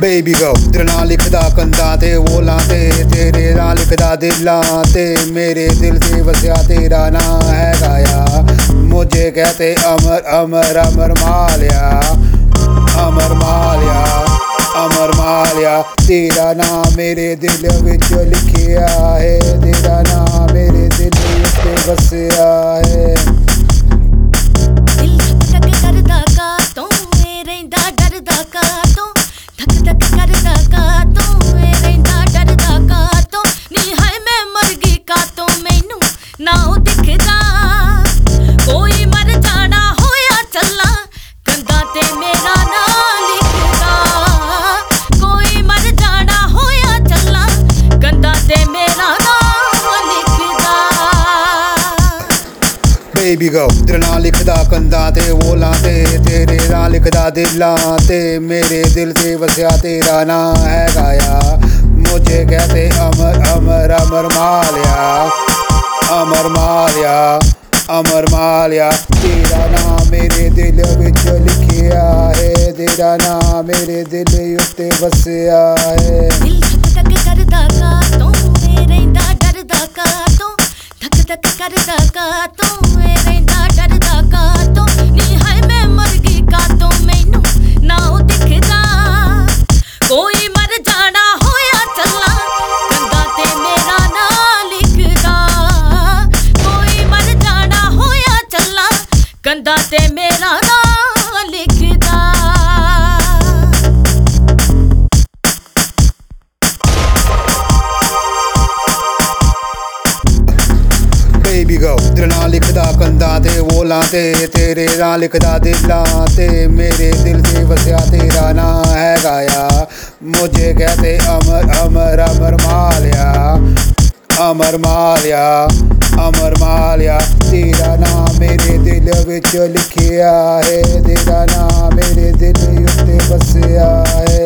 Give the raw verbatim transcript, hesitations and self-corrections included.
Baby go ਤੇਰੇ ਨਾਂ ਲਿਖਦਾ ਕੰਧਾਂ ਤੇ ਬੋਲਾਂ ਤੇ ਤੇਰੇ ਨਾਂ ਲਿਖਦਾ ਦਿਲਾਂ ਤੇ ਮੇਰੇ ਦਿਲ ਤੇ ਵਸਿਆ ਤੇਰਾ ਨਾਂ ਹੈਗਾ ਆ ਮੁਝੇ ਕਹਤੇ ਅਮਰ ਅਮਰ ਅਮਰ ਮਾਲਿਆ ਅਮਰ ਮਾਲਿਆ ਅਮਰ ਮਾਲਿਆ ਤੇਰਾ ਨਾਂ ਮੇਰੇ ਦਿਲ ਵਿੱਚ ਲਿਖਿਆ ਹੈ ਤੇਰਾ ਨਾਂ ਮੇਰੇ ਦਿਲ ਉੱਤੇ ਵਸਿਆ ਹੈ ਬੇਬੀ ਗੋ ਤੇਰੇ ਨਾਂ ਲਿਖਦਾ ਕੰਧਾਂ ਤੇ ਬੋਲਾਂ ਤੇ ਤੇਰੇ ਨਾਂ ਲਿਖਦਾ ਦਿਲਾਂ ਤੇ ਮੇਰੇ ਦਿਲ ਤੇ ਵਸਿਆ ਤੇਰਾ ਨਾਂ ਹੈਗਾ ਆ ਮੁਝੇ ਕਹਤੇ ਅਮਰ ਅਮਰ ਅਮਰ ਮਾਲਿਆ ਅਮਰ ਮਾਲਿਆ ਅਮਰ ਮਾਲਿਆ ਤੇਰਾ ਨਾਂ ਮੇਰੇ ਦਿਲ ਵਿੱਚ ਲਿਖਿਆ ਹੈ ਤੇਰਾ ਨਾਂ ਮੇਰੇ ਦਿਲ ਉੱਤੇ ਵਸਿਆ ਹੈ ਦਿਲ ਧਕ ਧਕ ਕਰਦਾ ਕਾ ਤੂੰ ਏ ਰਹਿੰਦਾ ਡਰਦਾ ਕਾ ਤੂੰ ਧਕ ਧਕ ਕਰਦਾ ਕਾ ਤੂੰ ਕੰਧਾਂ ਤੇ ਮੇਰਾ ਨਾਂ ਲਿਖਦਾ ਬੇਬੀ ਗੋ ਤੇਰੇ ਨਾਂ ਲਿਖਦਾ ਕੰਧਾਂ ਤੇ ਬੋਲਾਂ ਤੇ ਤੇਰੇ ਨਾਂ ਲਿਖਦਾ ਦਿਲਾਂ ਤੇ ਮੇਰੇ ਦਿਲ ਤੇ ਵਸਿਆ ਤੇਰਾ ਨਾਂ ਹੈਗਾ ਆ ਮੁਝੇ ਕਹਤੇ ਅਮਰ ਅਮਰ ਅਮਰ ਮਾਲਿਆ ਅਮਰ ਮਾਲਿਆ ਅਮਰ ਮਾਲਿਆ ਤੇਰਾ ਨਾਂ ਮੇਰੇ ਦਿਲ ਵਿੱਚ ਲਿਖਿਆ ਹੈ ਤੇਰਾ ਨਾਂ ਮੇਰੇ ਦਿਲ ਉੱਤੇ ਵਸਿਆ ਹੈ।